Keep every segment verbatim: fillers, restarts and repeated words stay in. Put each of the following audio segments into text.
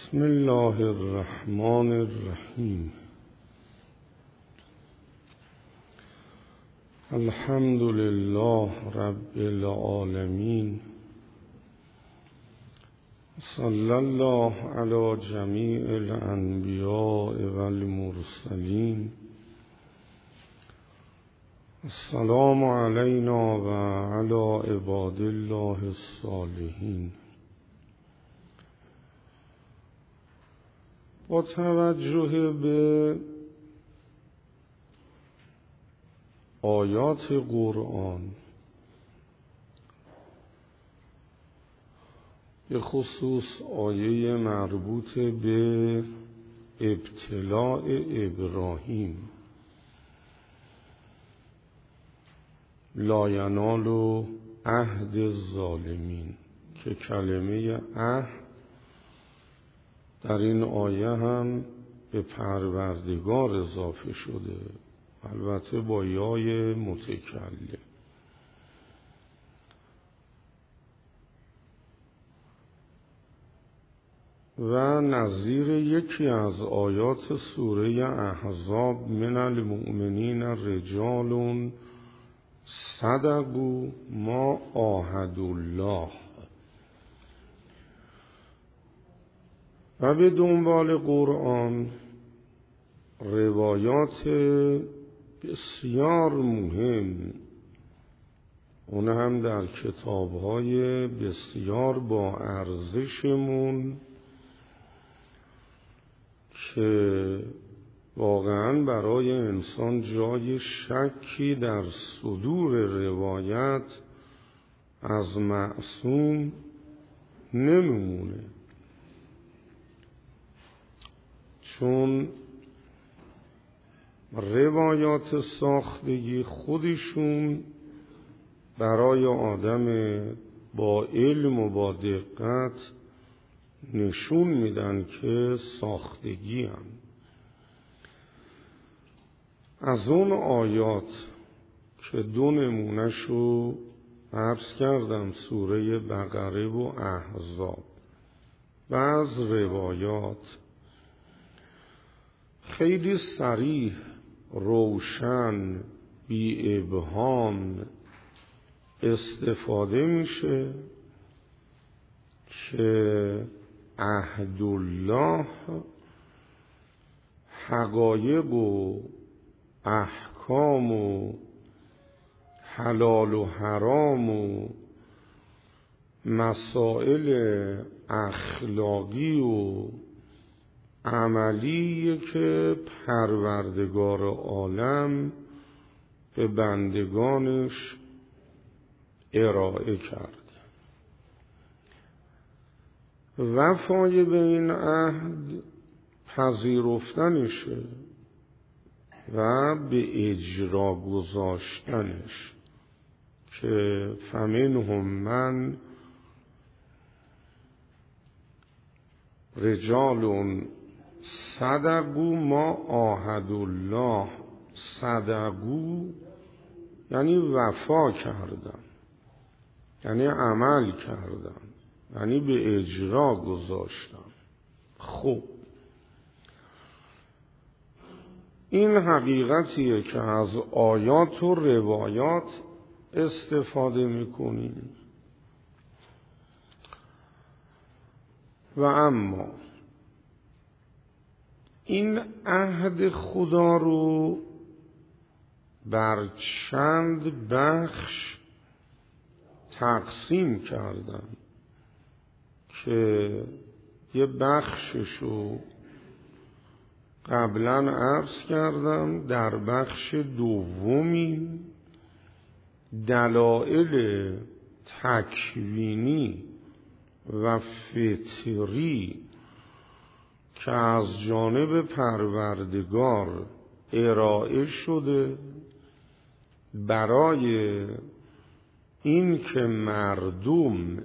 بسم الله الرحمن الرحیم. الحمد لله رب العالمین. صلی الله علی جمیع الانبیاء والمرسلین. السلام علینا و علی عباد الله الصالحین. با توجه به آیات قرآن، به خصوص آیه مربوط به ابتلاء ابراهیم، لا ینال عهد الظالمین، که کلمه عهد در این آیه هم به پروردگار اضافه شده، البته با یای متکلم. و نظیر یکی از آیات سوره احزاب، من المؤمنین رجال صدقوا ما عاهدوا الله، و به دنبال قرآن روایات بسیار مهم، اون هم در کتاب‌های بسیار با ارزشمون، که واقعاً برای انسان جای شکی در صدور روایت از معصوم نمیمونه، چون روایات ساختگی خودشون برای آدم با علم و با دقت نشون میدن که ساختگی هم. از اون آیات که دو نمونه‌شو عرض کردم، سوره بقره و احزاب، بعض روایات خیلی صریح، روشن، بی ابهام استفاده میشه که عهد الله حقایق و احکام و حلال و حرام و مسائل اخلاقی و عملی که پروردگار عالم به بندگانش ارائه کرد. وفای به این عهد پذیرفتنشه و به اجرا گذاشتنش، که فمنهم من رجال صدقوا ما عاهدوا الله. صدقوا یعنی وفا کردن، یعنی عمل کردن، یعنی به اجرا گذاشتن. خب این حقیقتیه که از آیات و روایات استفاده میکنیم. و اما این عهد خدا رو بر چند بخش تقسیم کردن، که یه بخششو قبلا عرض کردم. در بخش دومی دلایل تکوینی و فطری که از جانب پروردگار ارائه شده برای این که مردم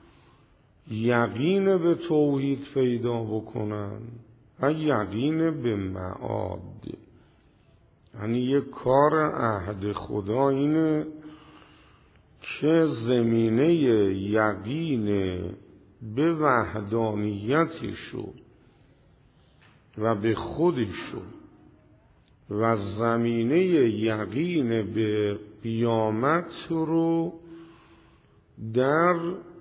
یقین به توحید پیدا بکنن و یقین به معاد. یعنی یک کار عهد خدا اینه که زمینه یقین به وحدانیتشو و به خودشو و زمینه یقین به قیامت رو در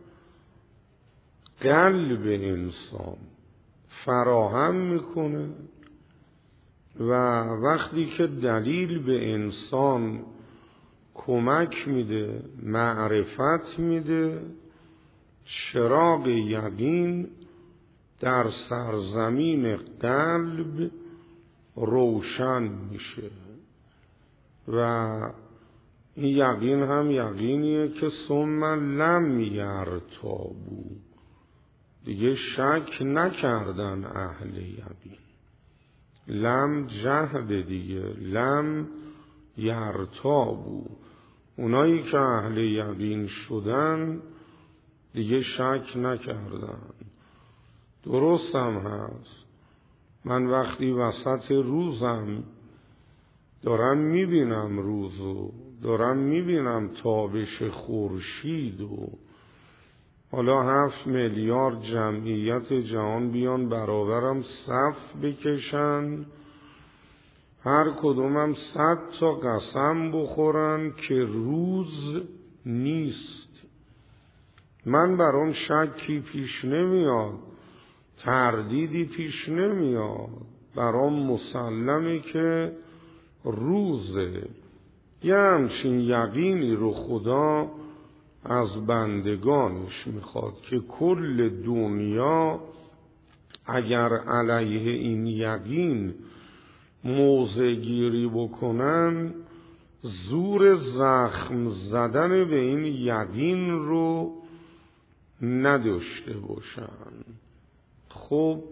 قلب انسان فراهم میکنه و وقتی که دلیل به انسان کمک میده، معرفت میده، چراغ یقین در سرزمین قلب روشن میشه و این یقین هم یقینیه که ثم لم یرتابوا، دیگه شک نکردن اهل یقین. لم جهد دیگه، لم یرتابوا، اونایی که اهل یقین شدن دیگه شک نکردن. درست هم هست، من وقتی وسط روزم دارم میبینم روزو، دارم میبینم تابش خورشید و حالا هفت میلیارد جمعیت جهان بیان برابرم صف بکشن، هر کدومم صد تا قسم بخورن که روز نیست، من برام شکی پیش نمیاد، تردیدی پیش نمیاد، برام مسلمه که روزه. یه همچین یقینی رو خدا از بندگانش میخواد که کل دنیا اگر علیه این یقین موضع گیری بکنن، زور زخم زدن به این یقین رو نداشته باشن. خب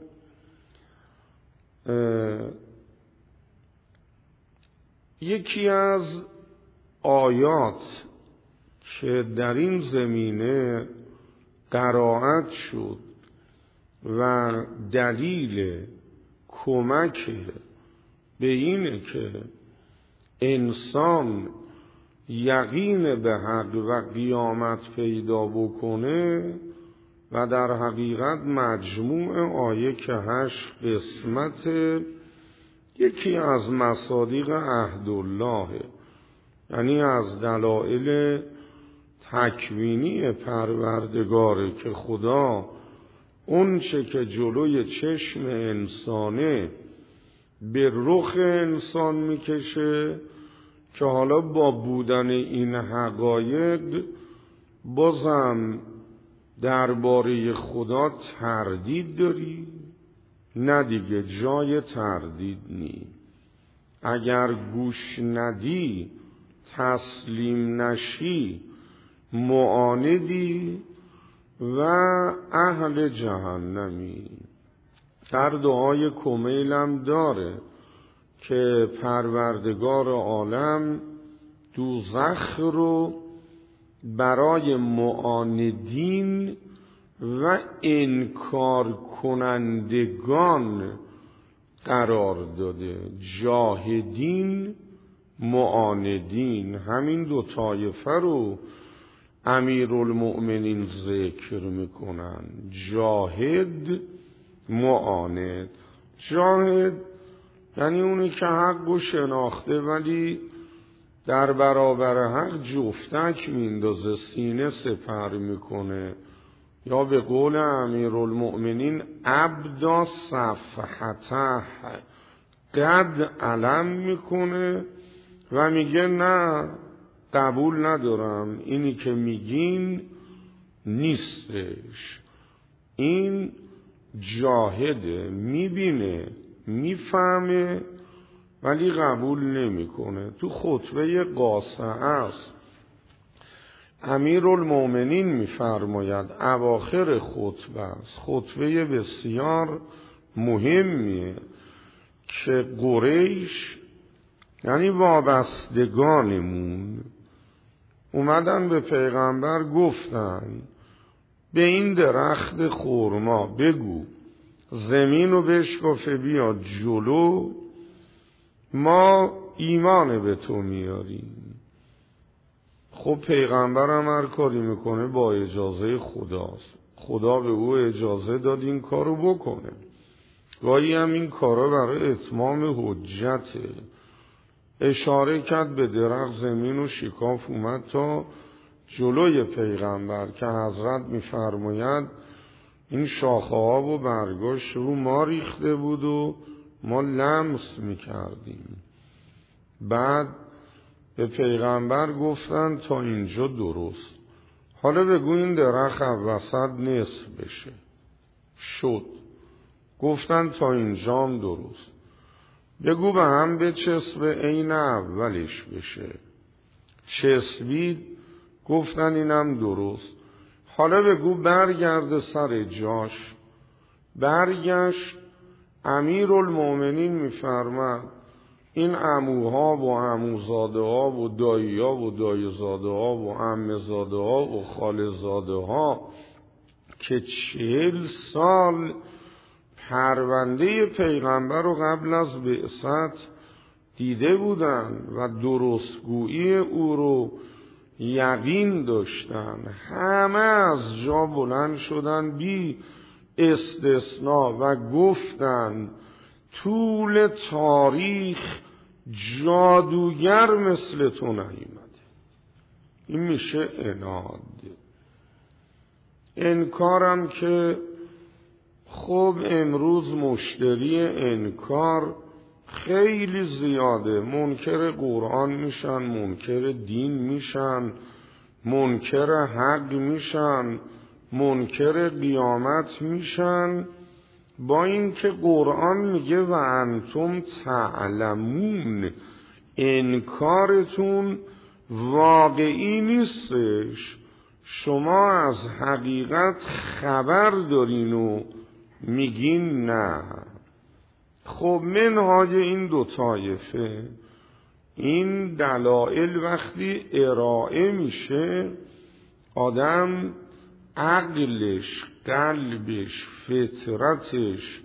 یکی از آیات که در این زمینه قرائت شد و دلیل کمک به اینه که انسان یقین به حق و قیامت پیدا بکنه و در حقیقت مجموع آیه که هشت قسمت یکی از مصادیق عهدالله، یعنی از دلایل تکوینی پروردگاره که خدا اون چه که جلوی چشم انسانه به رخ انسان میکشه که حالا با بودن این حقایق بازم درباره خدا تردید داری؟ نه دیگه، جای تردید نی. اگر گوش ندی، تسلیم نشی، معاندی و اهل جهنمی. در دعای کمیلم داره که پروردگار عالم دوزخ رو برای معاندین و انکار کنندگان قرار داده، جاهدین، معاندین. همین دو طایفه رو امیرالمؤمنین ذکر میکنن، جاهد، معاند. جاهد یعنی اونی که حق رو شناخته ولی در برابر حق جفتک میندازه، سینه سپر میکنه، یا به قول امیرالمؤمنین ابدا صفحته، قد علم میکنه و میگه نه قبول ندارم، اینی که میگین نیستش. این جاهده، میبینه، میفهمه ولی قبول نمیکنه. تو خطبه قاصعه است امیرالمؤمنین میفرماید، اواخر خطبه است، خطبه بسیار مهمیه که قریش یعنی وابستگانمون اومدن به پیغمبر گفتن به این درخت خرما بگو زمین رو بشکافه بیاد جلو، ما ایمان به تو میاریم. خب پیغمبرم هر کاری میکنه با اجازه خداست، خدا به او اجازه داد این کارو بکنه. گاهی هم این کارا برای اتمام حجته. اشاره کرد به درخت، زمین و شکاف اومد تا جلوی پیغمبر که حضرت میفرماید این شاخه ها و برگاش رو ما ریخته بود و ما لمس میکردیم. بعد به پیغمبر گفتن تا اینجا درست، حالا بگو این درخت وسط نصف بشه. شد. گفتن تا اینجا هم درست. بگو به هم بچسبه عین اولش بشه. چسبید. گفتن اینم درست. حالا بگو برگرده سر جاش. برگشت. امیرالمومنین میفرماد این عموها و عموزاده ها و دایی ها و دایزاده ها و عمزاده ها و خالزاده ها که چهل سال پرونده پیغمبر رو قبل از بعثت دیده بودن و درستگویی او رو یقین داشتن، همه از جا بلند شدن بی استثناء و گفتن طول تاریخ جادوگر مثل تو نیامده. این میشه عناد. انکارم که خب امروز مشتری انکار خیلی زیاده. منکر قرآن میشن، منکر دین میشن، منکر حق میشن، منکر قیامت میشن، با اینکه قرآن میگه و انتم تعلمون انکارتون واقعی نیستش، شما از حقیقت خبر دارین و میگین نه. خب منهاج این دو طایفه، این دلائل وقتی ارائه میشه آدم عقلش، قلبش، فطرتش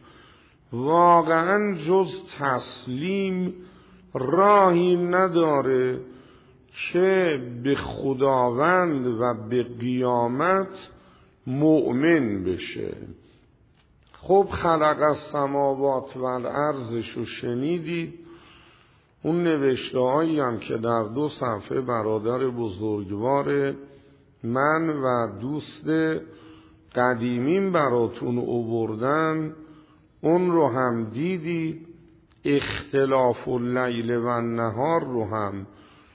واقعا جز تسلیم راهی نداره که به خداوند و به قیامت مؤمن بشه. خب خلق السماوات و الارضش رو شنیدید، اون نوشته هایی هم که در دو صفحه برادر بزرگوار من و دوست قدیمین براتون آوردن، اون رو هم دیدید. اختلاف اللیل و النهار رو هم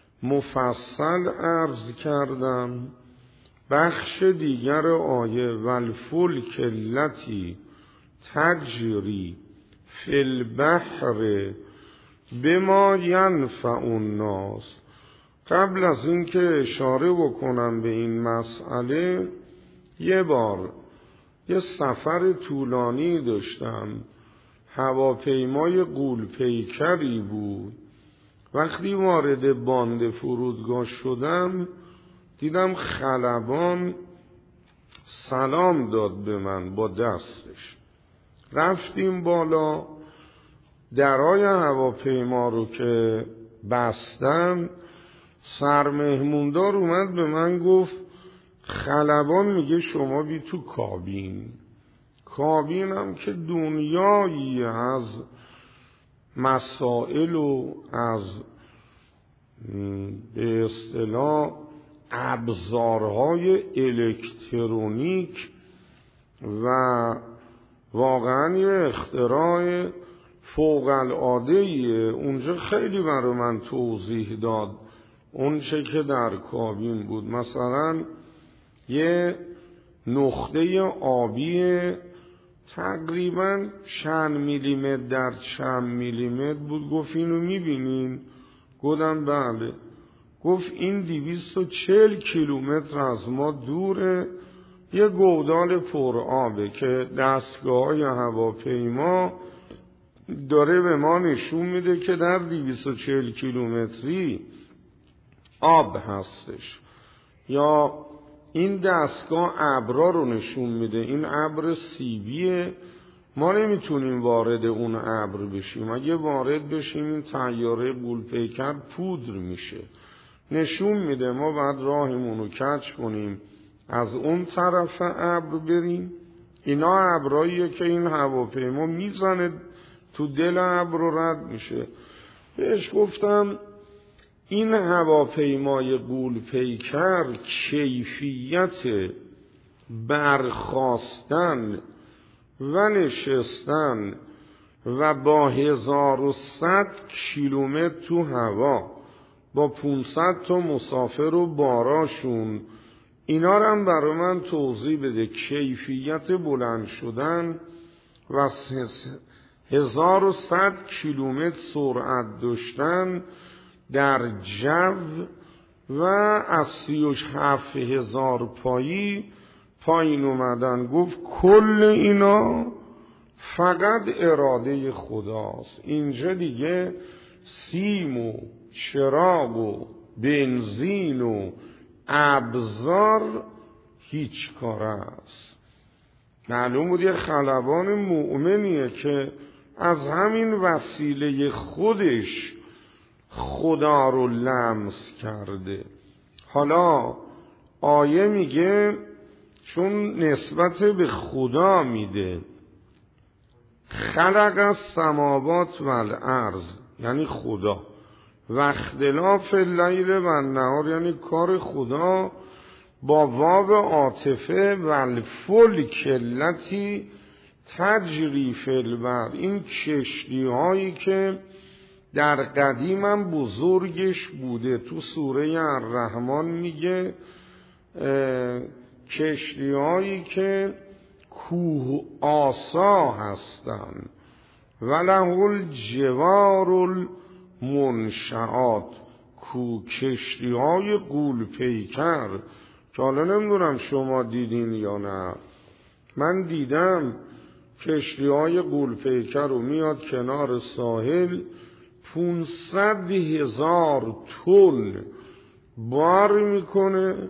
مفصل عرض کردم. بخش دیگر آیه والفلک التی تجری فی البحر بما ینفع الناس. قبل از اینکه اشاره بکنم به این مسئله، یه بار یه سفر طولانی داشتم، هواپیمای غول پیکری بود. وقتی وارد باند فرودگاه شدم دیدم خلبان سلام داد به من با دستش. رفتیم بالا، درای هواپیما رو که بستم سرمهموندار اومد به من گفت خلبان میگه شما بی تو کابین. کابینم که دنیایی از مسائل و از به اصطلاح ابزارهای الکترونیک و واقعا یه اختراع فوق العاده ایه. اونجا خیلی برای من توضیح داد اون چه که در کابین بود. مثلا یه نقطه آبی تقریبا چند میلیمتر در چند میلیمتر بود. گفت اینو میبینین؟ گفتم بله. گفت این دویست و چهل کیلومتر از ما دوره، یه گودال پر آبه که دستگاه های هواپیما داره به ما نشون میده که در دویست و چهل کیلومتری آب هستش. یا این دستگاه ابرا رو نشون میده، این ابر سیبیه، ما نمیتونیم وارد اون ابر بشیم، اگه وارد بشیم این طیاره غول پیکر پودر میشه. نشون میده ما باید راهمون رو کج کنیم، از اون طرف ابر بریم اینا ابراییه که این هواپیما میزنه تو دل ابر و رد میشه. بهش گفتم این هواپیمای غول پیکر کیفیت برخاستن و نشستن و با هزار و صد کیلومتر تو هوا با پونصد تا مسافر و باراشون، اینا رو هم برای من توضیح بده. کیفیت بلند شدن و هزار و صد کیلومتر سرعت داشتن در جو و از سی و هفت هزار پایی پایین اومدن. گفت کل اینا فقط اراده خداست. اینجا دیگه سیم و چراغ و بنزین و ابزار هیچ کار است. معلوم بود یه خلبان مؤمنیه که از همین وسیله خودش خدا رو لمس کرده. حالا آیه میگه چون نسبت به خدا میده، خلق السماوات و الارض یعنی خدا، و اختلاف اللیل و النهار یعنی کار خدا، با واو عاطفه و الفلک التی تجری فی البحر، این کشتی هایی که در قدیم هم بزرگش بوده. تو سوره الرحمن میگه کشتی هایی که کوه آسا هستن، وله الجوار المنشآت، کو کشتی های غول پیکر که حالا نمیدونم شما دیدین یا نه. من دیدم کشتی های غول پیکر رو میاد کنار ساحل، پونصد هزار تن بار میکنه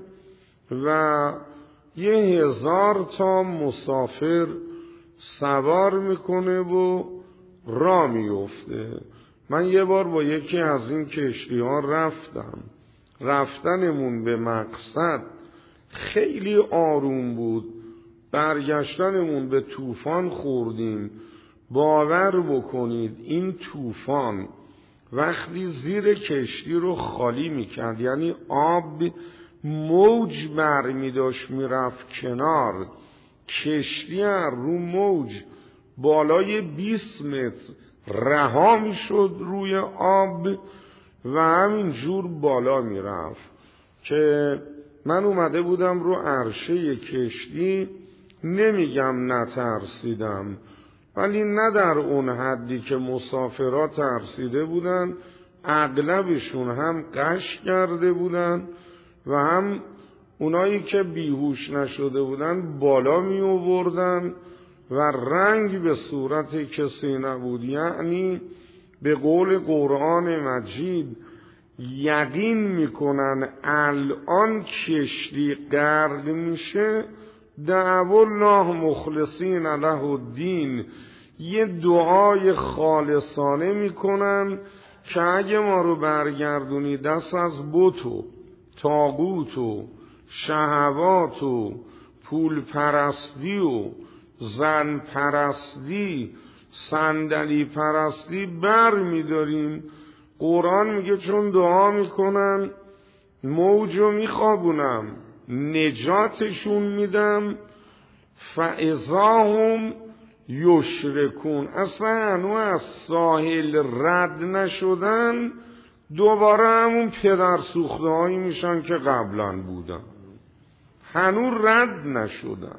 و یه هزار تا مسافر سوار میکنه و راه میفته. من یه بار با یکی از این کشتی ها رفتم. رفتنمون به مقصد خیلی آروم بود، برگشتنمون به طوفان خوردیم. باور بکنید این طوفان وقتی زیر کشتی رو خالی میکرد، یعنی آب موج برمی داشت میرفت کنار، کشتی رو موج بالای بیست متر رها میشد روی آب و همین جور بالا میرفت که من اومده بودم رو عرشه کشتی. نمیگم نترسیدم، ولی نه در اون حدی که مسافرات ترسیده بودن. اغلبشون هم غش کرده بودن و هم اونایی که بیهوش نشده بودن بالا می آوردن و رنگ به صورت کسی نبود. یعنی به قول قرآن مجید یقین میکنن الان کشتی غرق میشه، دعوا الله مخلصین له الدین، یه دعای خالصانه میکنن که اگه ما رو برگردونی دست از بت و طاغوت و شهوات و پول پرستی و زن پرستی صندلی پرستی بر میداریم. قرآن میگه چون دعا میکنن موجو میخوابونم، نجاتشون میدم، فاذا هم یشرکون. اصلا هنو از ساحل رد نشدن، دوباره همون پدر سوخته هایی میشن که قبلا بودن، هنو رد نشدن.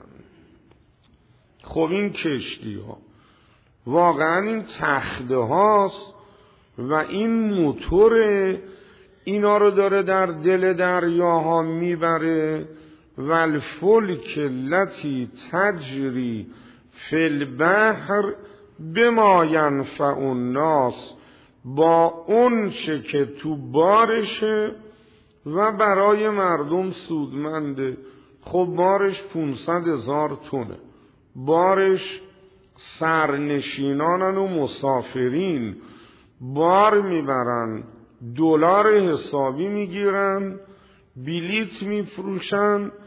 خب این کشتی ها واقعا این تخته هاست و این موتور اینا رو داره در دل دریاها میبره. و الفلک التی تجری فی البحر بما ینفع الناس، با اون چه که تو بارشه و برای مردم سودمنده. خب بارش پونصد هزار تونه، بارش سرنشینانن و مسافرین بار میبرن، دلار حسابی میگیرن، بلیت میفروشن،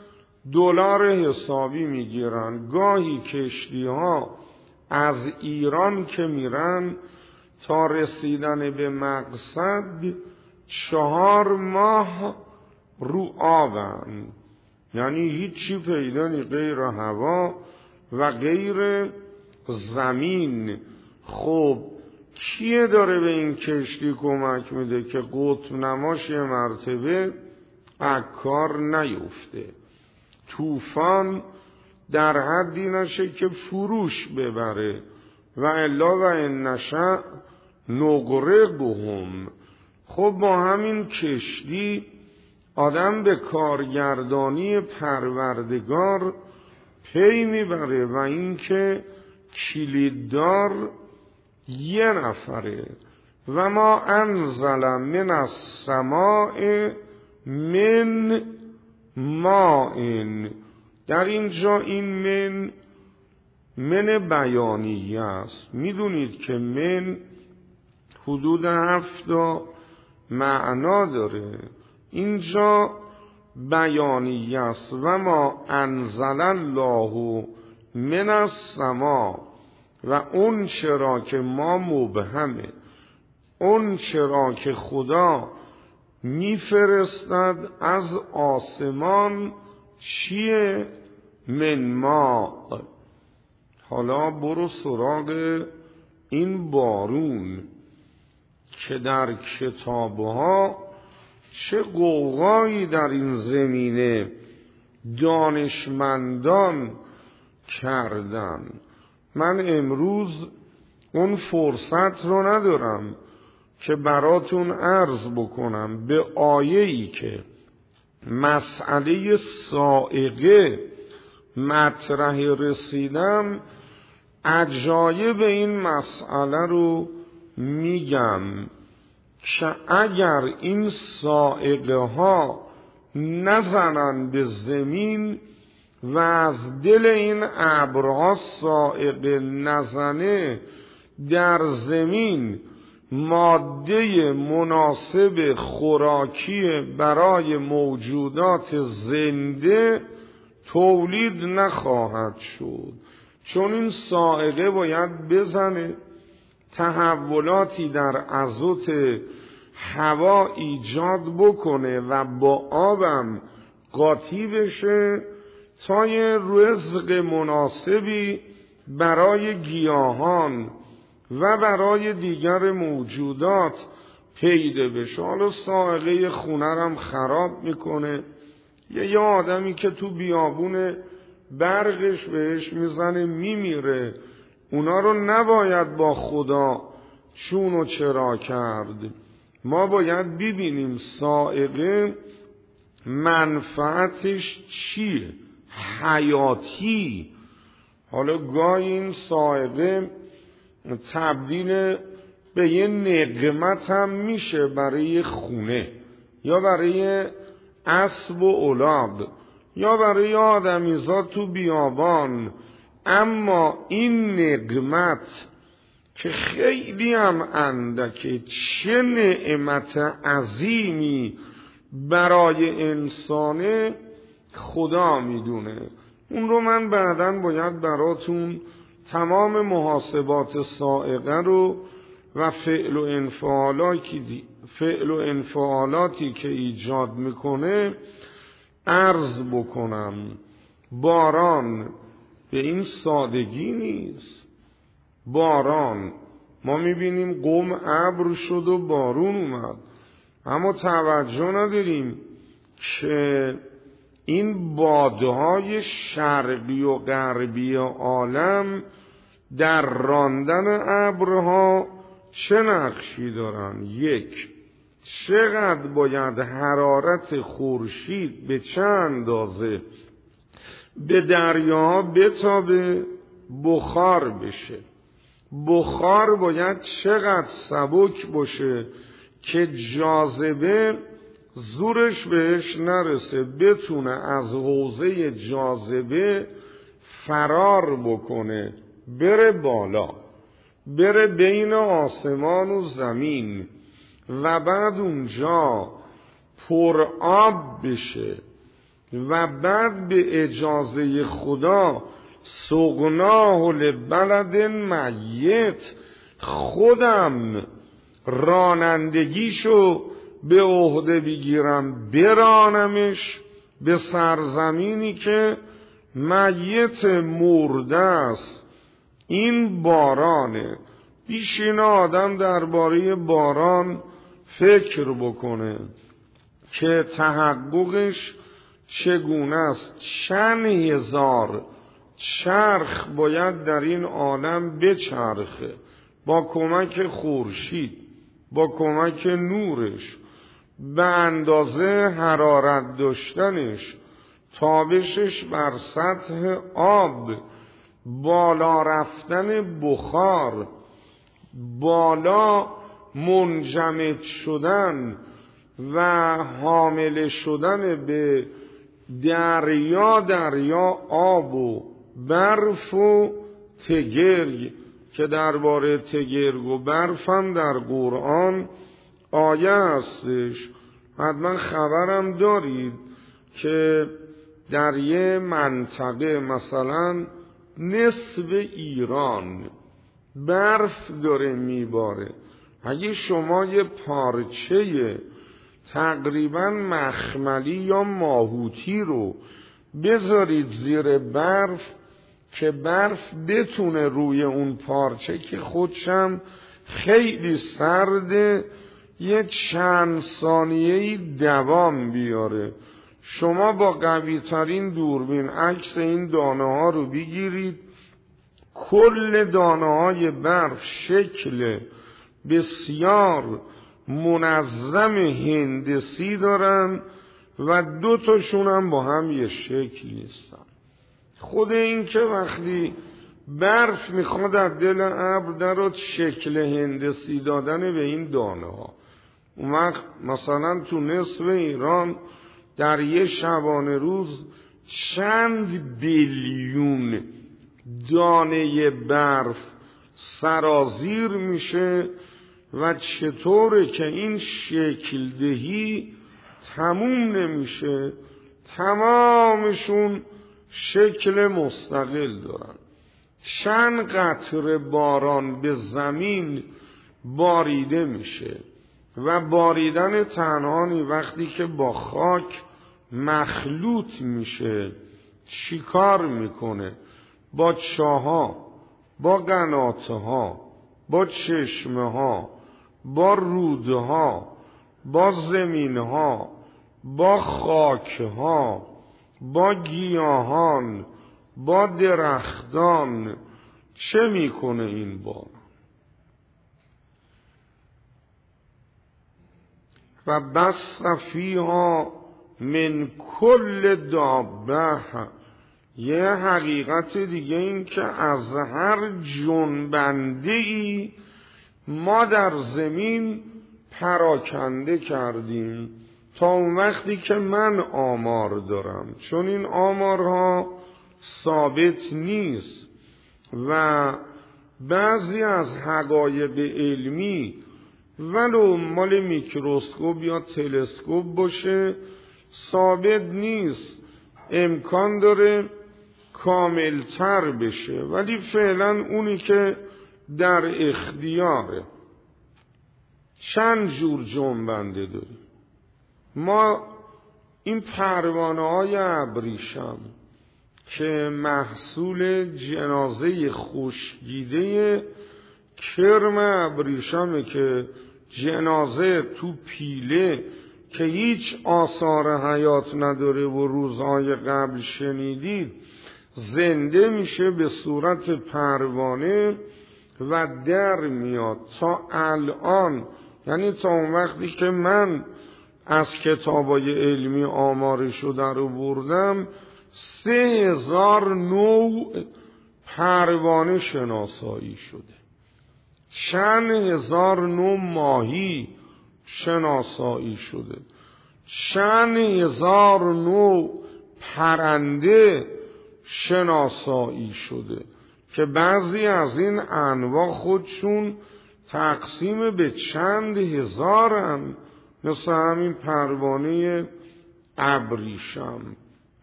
دلار حسابی میگیرن. گاهی کشتی ها از ایران که میرن تا رسیدن به مقصد چهار ماه رو آبن، یعنی هیچی پیدا نی غیر هوا و غیر زمین. خب کیه داره به این کشتی کمک میده که قطب نماش یه مرتبه عکار نیفته، طوفان در حدی نشه که فروش ببره؟ و الا و ان نشأ نغرقهم. خب با همین کشتی آدم به کارگردانی پروردگار پی میبره و اینکه کلیددار یه نفره. و ما انزل من السماء من ماء. در اینجا این من من بیانیه است. میدونید که من حدود هفت معنا داره، اینجا بیانیه است. و ما انزل الله من السماء، و اون چرا که ما مبهمه، اون چرا که خدا میفرستد از آسمان چیه؟ من ما. حالا برو سراغ این بارون که در کتابها چه غوغایی در این زمینه دانشمندان کردن. من امروز اون فرصت رو ندارم که براتون عرض بکنم به آیه‌ای که مسئله صاعقه مطرح رسیدم، عجایب این مسئله رو میگم که اگر این صاعقه ها نزنن به زمین و از دل این ابرها صاعقه نزنه در زمین ماده مناسب خوراکی برای موجودات زنده تولید نخواهد شد. چون این صاعقه باید بزنه، تحولاتی در ازوت هوا ایجاد بکنه و با آبم قاطی بشه تا یه رزق مناسبی برای گیاهان و برای دیگر موجودات پیدا بشه. حالا صاعقه خونه هم خراب میکنه. یه یه آدمی که تو بیابون برقش بهش میزنه میمیره. اونا رو نباید با خدا چون و چرا کرد. ما باید ببینیم صاعقه منفعتش چیه، حیاتی. حالا گاهی این صاعقه تبدیل به یه نقمت هم میشه برای خونه یا برای اسب و اولاد یا برای آدمیزاد تو بیابان. اما این نقمت که خیلی هم اندکه، چه نعمت عظیمی برای انسانه خدا میدونه. اون رو من بعداً باید براتون تمام محاسبات صاعقه رو و فعل و انفعالاتی فعل و انفعالاتی که ایجاد میکنه عرض بکنم. باران به این سادگی نیست. باران ما میبینیم قم ابر شد و بارون اومد، اما توجه نداریم که این بادهای شرقی و غربی عالم در راندن ابرها چه نقشی دارن. یک، چقدر باید حرارت خورشید به چه اندازه به دریاها بتابه بخار بشه. بخار باید چقدر سبک باشه که جاذبه زورش بهش نرسه، بتونه از حوزه جاذبه فرار بکنه، بره بالا، بره بین آسمان و زمین و بعد اونجا پر آب بشه و بعد به اجازه خدا سقناه لبلد میت، خودم رانندگیشو به عهده بگیرم برانمش به سرزمینی که میت مرده است. این بارانه. بیشین آدم درباره باران فکر بکنه که تحققش چگونه است. چند هزار چرخ باید در این عالم بچرخه با کمک خورشید، با کمک نورش، به اندازه حرارت داشتنش، تابشش بر سطح آب، بالا رفتن بخار، بالا منجمد شدن و حامل شدن به دریا دریا آب و برف و تگرگ که درباره تگرگ و برف هم در قرآن آیه هستش. حتما خبرم دارید که در یه منطقه مثلا نصف ایران برف داره میباره. اگه شما یه پارچه تقریبا مخملی یا ماهوتی رو بذارید زیر برف که برف بتونه روی اون پارچه که خودشم خیلی سرده یه چند ثانیه‌ای دوام بیاره، شما با قوی ترین دوربین عکس این دانه ها رو بگیرید، کل دانه های برف شکل بسیار منظم هندسی دارن و دو تاشون هم با هم یه شکل نیستن. خود این که وقتی برف میخواد از دل ابر درات شکل هندسی دادن به این دانه ها، اون وقت مثلا تو نصف ایران در یه شبانه روز چند بیلیون دانه برف سرازیر میشه و چطوره که این شکل دهی تموم نمیشه، تمامشون شکل مستقل دارن. چند قطره باران به زمین باریده میشه و باریدن تنهانی وقتی که با خاک مخلوط میشه چیکار میکنه؟ با چاها، با قناتها، با چشمه ها، با رودها، با زمینها، با خاکها، با گیاهان، با درختان. چه میکنه این بار؟ و بس فیها من کل دابه. یه حقیقت دیگه این که از هر جنبنده ای ما در زمین پراکنده کردیم تا اون وقتی که من آمار دارم، چون این آمارها ثابت نیست و بعضی از حقایق علمی ولو مال میکروسکوپ یا تلسکوپ باشه ثابت نیست، امکان داره کاملتر بشه، ولی فعلا اونی که در اختیاره. چند جور جنبنده داریم ما. این پروانه های ابریشم که محصول جنازه خشکیده کرم ابریشمه که جنازه تو پیله که هیچ آثار حیات نداره و روزهای قبل شنیدید زنده میشه به صورت پروانه و در میاد. تا الان یعنی تا اون وقتی که من از کتابای علمی آمارشو در آوردم سه هزار نوع پروانه شناسایی شده، چند هزار نوع ماهی شناسایی شده، چند هزار نوع پرنده شناسایی شده که بعضی از این انواع خودشون تقسیم به چند هزارن، مثل همین پروانه ابریشم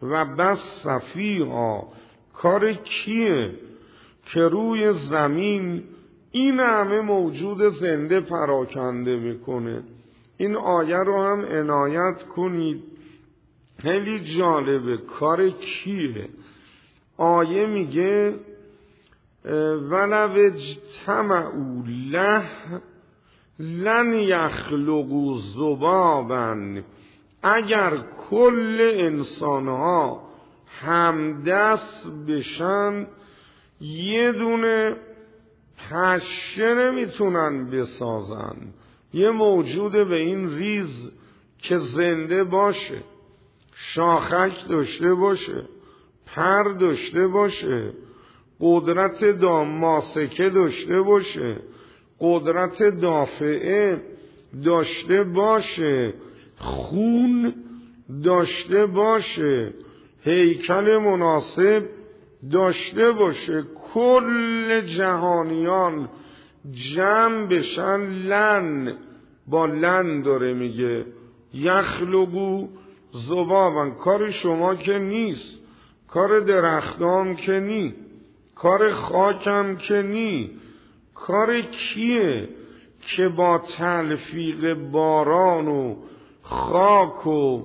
و بس فیها، کار کیه که روی زمین این همه موجود زنده پراکنده میکنه؟ این آیه رو هم عنایت کنید، خیلی جالبه. کار کیه؟ آیه میگه ولو اجتمعوا له لن یخلقوا ذبابا، اگر کل انسانها همدست بشن یه دونه پشه نمیتونن بسازن. یه موجود به این ریز که زنده باشه، شاخک داشته باشه، پر داشته باشه، قدرت ماسکه داشته باشه، قدرت دافعه داشته باشه، خون داشته باشه، هیکل مناسب داشته باشه، کل جهانیان جمع بشن، لن با لن داره میگه، یخلقو ذبابا، کار شما که نیست، کار درختام که نی، کار خاکم که نی، کار کیه که با تلفیق باران و خاک و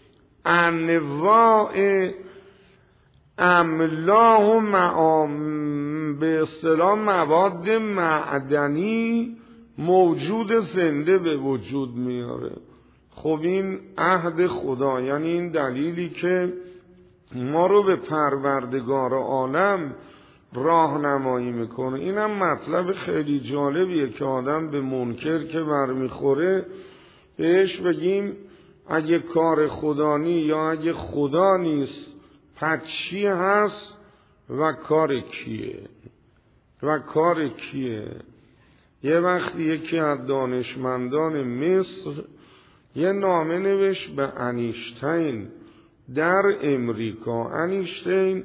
انواع املاح و معام به اصطلاح مواد معدنی موجود زنده به وجود میاره؟ خب این عهد خدا، یعنی این دلیلی که ما رو به پروردگار عالم راهنمایی میکنه. اینم مطلب خیلی جالبیه که آدم به منکر که برمیخوره بهش بگیم اگه کار خدا نی یا اگه خدا نیست پس چی هست و کار کیه و کار کیه. یه وقتی یکی از دانشمندان مصر یه نامه نوشت به انیشتین در امریکا. انیشتین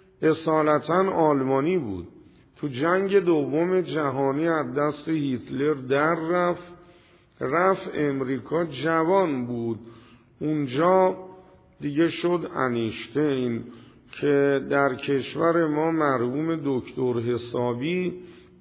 اصالتاً آلمانی بود، تو جنگ دوم جهانی از دست هیتلر در رفت رفت امریکا، جوان بود، اونجا دیگه شد انیشتین که در کشور ما مرحوم دکتر حسابی،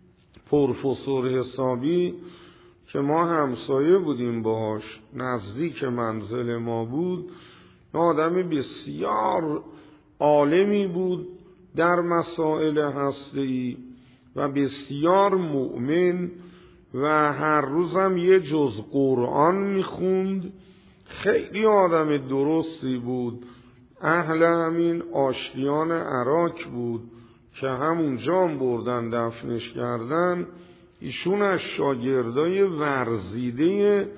پروفسور حسابی که ما همسایه بودیم باش، نزدیک منزل ما بود، آدم بسیار عالمی بود در مسائل هسته‌ای و بسیار مؤمن و هر روزم یه جز قرآن میخوند. خیلی آدم درستی بود، اهل همین آشتیان عراق بود که همونجا هم بردن دفنش کردن. ایشون از شاگردای ورزیده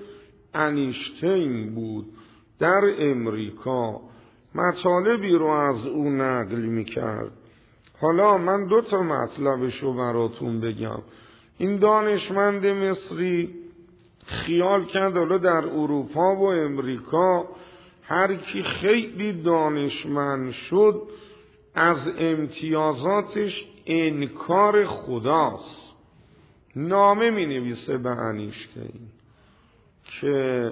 انیشتین بود در امریکا، مطالبی رو از او نقل میکرد. حالا من دو تا مطلبشو براتون بگم. این دانشمند مصری خیال کرد حالا در اروپا و امریکا هر کی خیلی دانشمند شد از امتیازاتش انکار خداست. نامه می نویسه به انیشتین که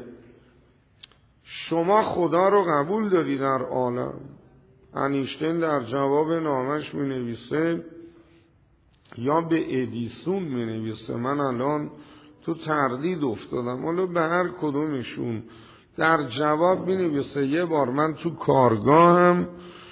شما خدا رو قبول داری در عالم؟ انیشتین در جواب نامش می نویسه یا به ادیسون می نویسه، من الان تو تردید افتادم، حالا به هر کدومشون در جواب می نویسه یه بار من تو کارگاهم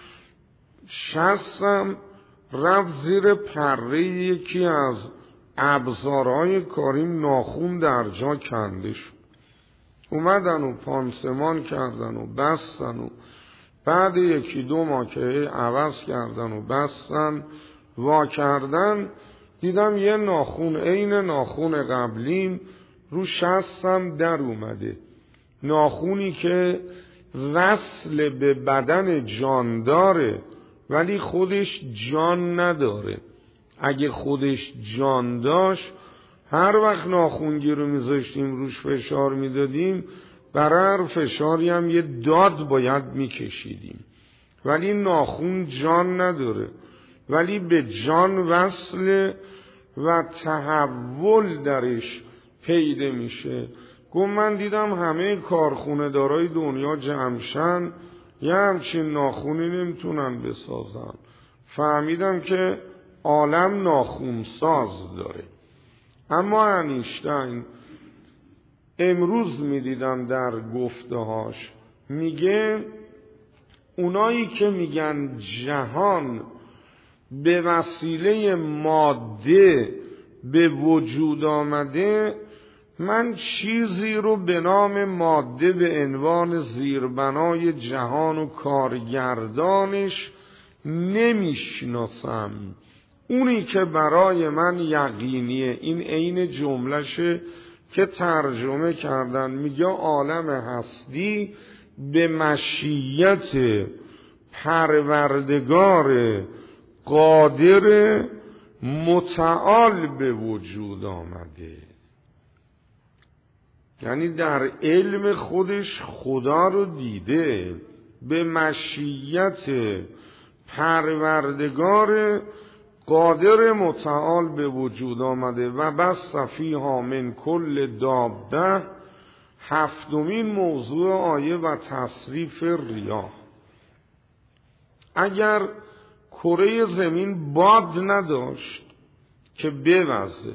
شستم رفت زیر پره یکی از ابزارهای کاریم، ناخون در جا کنده شد، اومدن و پانسمان کردن و بستن و بعد یکی دو ماه که عوض کردن و بستن وا کردن، دیدم یه ناخون عین ناخون قبلیم رو شستم در اومده، ناخونی که وصل به بدن جان داره ولی خودش جان نداره. اگه خودش جان داشت هر وقت ناخونگی رو میذاشتیم روش فشار میدادیم برای هر فشاری هم یه داد باید میکشیدیم، ولی ناخون جان نداره ولی به جان وصل و تحول درش پیدا میشه. گفت من دیدم همه کارخونه دارای دنیا جمشن یه همچین ناخونی نمیتونن بسازن. فهمیدم که عالم ناخونساز داره. اما انیشتین امروز میدیدم در گفته‌هاش میگه اونایی که میگن جهان به وسیله ماده به وجود آمده، من چیزی رو به نام ماده به عنوان زیربنای جهان و کارگردانش نمیشناسم. اونی که برای من یقینیه، این عین جملشه که ترجمه کردن، میگه عالم هستی به مشیت پروردگار قادر متعال به وجود آمده. یعنی در علم خودش خدا رو دیده، به مشیت پروردگار قادر متعال به وجود آمده. و بس فیها من کل دابه، هفتمین موضوع آیه و تصریف ریاح. اگر کره زمین باد نداشت که بوزه،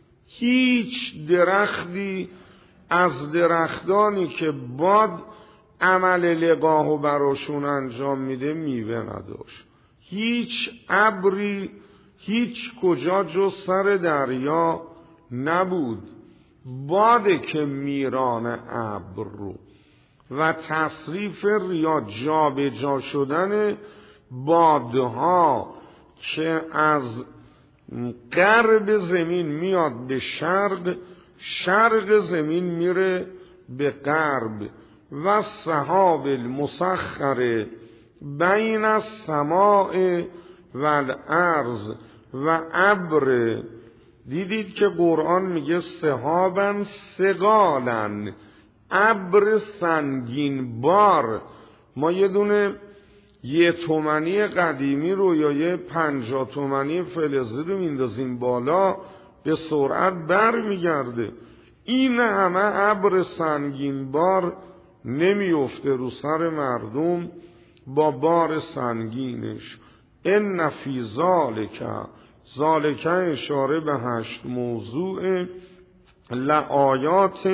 هیچ درختی از درختانی که باد عمل لقاحو براشون انجام میده میوه نداشت، هیچ ابری هیچ کجا جز سر دریا نبود، باده که میران ابر رو. و تصریف ریا، جا به جا شدن بادها که از غرب زمین میاد به شرق، شرق زمین میره به غرب. و سحاب المسخر بین السماء و الارض و ابر. دیدید که قرآن میگه سحابن ثقالن، ابر سنگین بار. ما یه دونه یه تومنی قدیمی رو یا یه پنجاه تومنی فلزی رو میندازیم بالا، به سرعت بر میگرده. این همه ابر سنگین بار نمیفته رو سر مردم با بار سنگینش. ان فی ذالک، ذالک اشاره به هشت موضوع، لآیات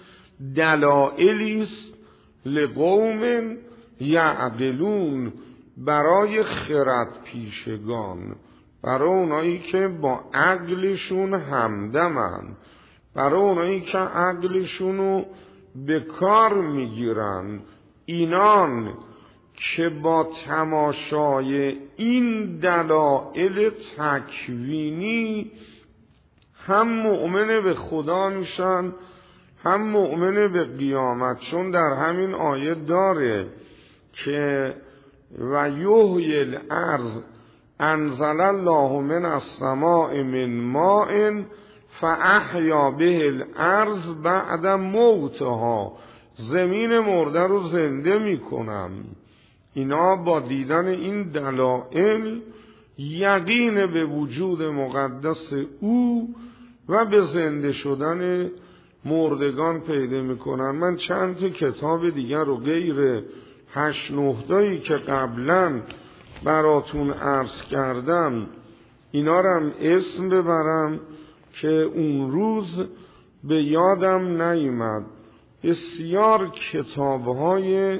دلائلیست لقوم یعقلون، برای خرد پیشگان، برای اونایی که با عقلشون همدمن، برای اونایی که عقلشونو به کار میگیرن. اینان که با تماشای این دلائل تکوینی هم مؤمن به خدا میشن، هم مؤمن به قیامت. چون در همین آیه داره که و یحیی الارض انزل الله من السماء من ماء فاحیا به الارض بعد موتها، زمین مرده رو زنده میکنم. اینا با دیدن این دلائل یقین به وجود مقدس او و به زنده شدن مردگان پیدا میکنن. من چند تا کتاب دیگر رو غیر هشت نهتایی که قبلا براتون عرض کردم، اینا رو هم اسم ببرم که اون روز به یادم نیامد. بسیار کتابهای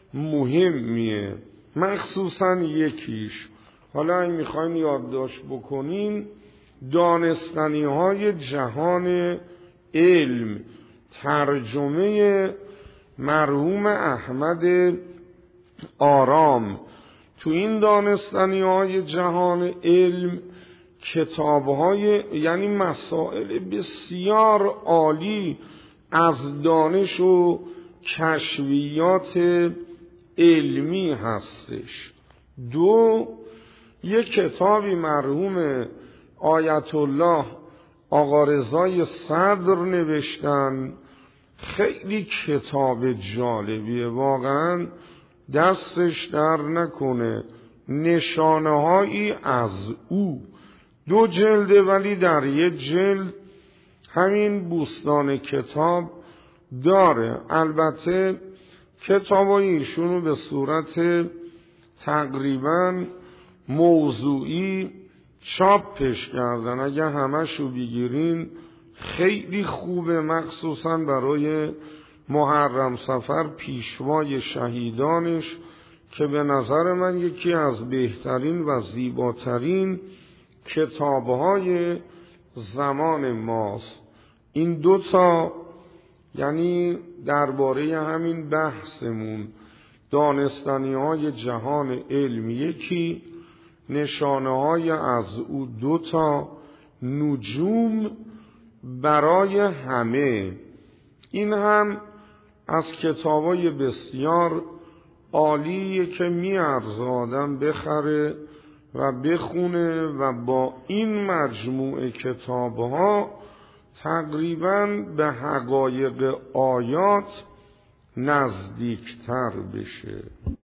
مهمیه، مخصوصا یکیش، حالا این میخواین یادداشت بکنین، دانستنی های جهان علم، ترجمه مرحوم احمد آرام. تو این دانستنی های جهان علم کتابهای، یعنی مسائل بسیار عالی از دانش و کشفیات علمی هستش. دو، یک کتابی مرحوم آیت الله آقا رضای صدر نوشتن، خیلی کتاب جالبیه واقعا، دستش در نکنه. نشانه هایی از او، دو جلده ولی در یک جلد همین بوستان کتاب داره. البته کتابای ایشونو به صورت تقریبا موضوعی چاپش کردن. اگه همشو بگیرین خیلی خوبه، مخصوصا برای محرم سفر پیشوای شهیدانش که به نظر من یکی از بهترین و زیباترین کتابهای زمان ماست. این دوتا یعنی درباره همین بحثمون دانستنی های جهان علم، یکی نشانه های از او دوتا نجوم برای همه. این هم از کتابای بسیار عالیه که میارزه آدم بخره و بخونه و با این مجموعه کتابها تقریباً به حقایق آیات نزدیکتر بشه.